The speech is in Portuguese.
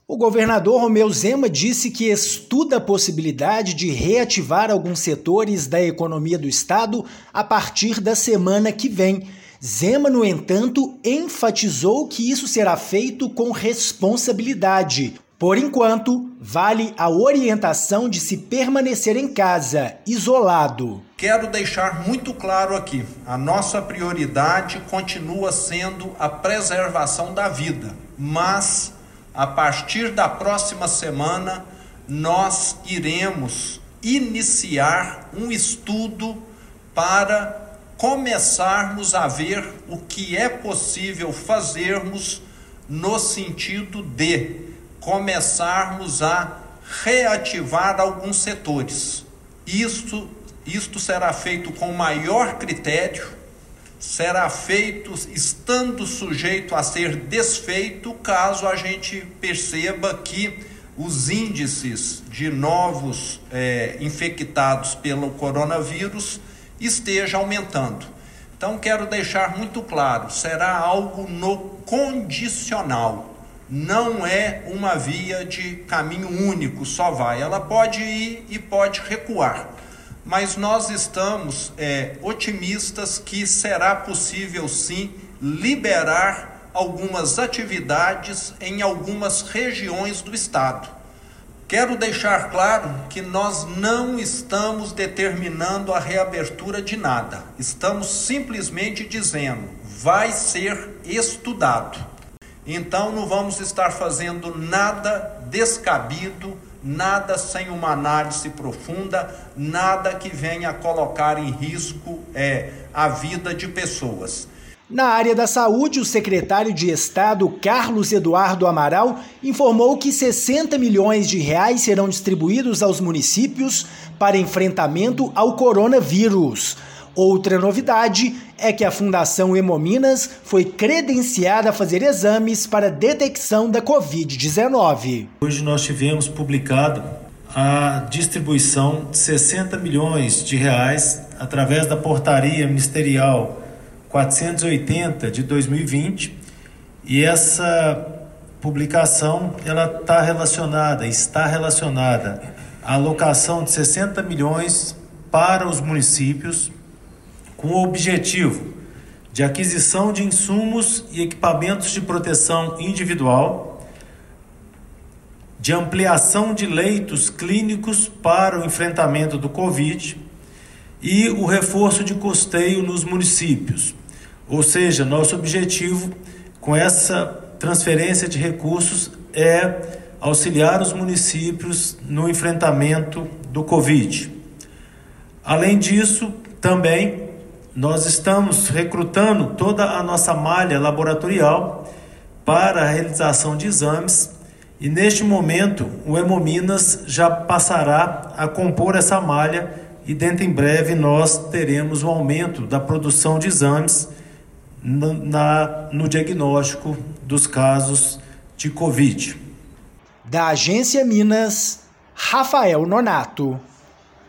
O governador Romeu Zema disse que estuda a possibilidade de reativar alguns setores da economia do estado a partir da semana que vem. Zema, no entanto, enfatizou que isso será feito com responsabilidade. Por enquanto, vale a orientação de se permanecer em casa, isolado. Quero deixar muito claro aqui, a nossa prioridade continua sendo a preservação da vida, mas a partir da próxima semana nós iremos iniciar um estudo para começarmos a ver o que é possível fazermos no sentido de começarmos a reativar alguns setores. Isto será feito com maior critério, será feito estando sujeito a ser desfeito caso a gente perceba que os índices de novos infectados pelo coronavírus esteja aumentando. Então quero deixar muito claro, será algo no condicional. Não é uma via de caminho único, só vai. Ela pode ir e pode recuar. Mas nós estamos otimistas que será possível sim liberar algumas atividades em algumas regiões do estado. Quero deixar claro que nós não estamos determinando a reabertura de nada. Estamos simplesmente dizendo, vai ser estudado. Então não vamos estar fazendo nada descabido, nada sem uma análise profunda, nada que venha a colocar em risco a vida de pessoas. Na área da saúde, o secretário de Estado, Carlos Eduardo Amaral, informou que 60 milhões de reais serão distribuídos aos municípios para enfrentamento ao coronavírus. Outra novidade é que a Fundação Hemominas foi credenciada a fazer exames para detecção da Covid-19. Hoje nós tivemos publicado a distribuição de 60 milhões de reais através da portaria ministerial 480 de 2020, e essa publicação ela está relacionada à alocação de 60 milhões para os municípios com o objetivo de aquisição de insumos e equipamentos de proteção individual, de ampliação de leitos clínicos para o enfrentamento do Covid e o reforço de custeio nos municípios. Ou seja, nosso objetivo com essa transferência de recursos é auxiliar os municípios no enfrentamento do Covid. Além disso, também nós estamos recrutando toda a nossa malha laboratorial para a realização de exames e neste momento o Hemominas já passará a compor essa malha e dentro em breve nós teremos um aumento da produção de exames no diagnóstico dos casos de Covid. Da Agência Minas, Rafael Nonato.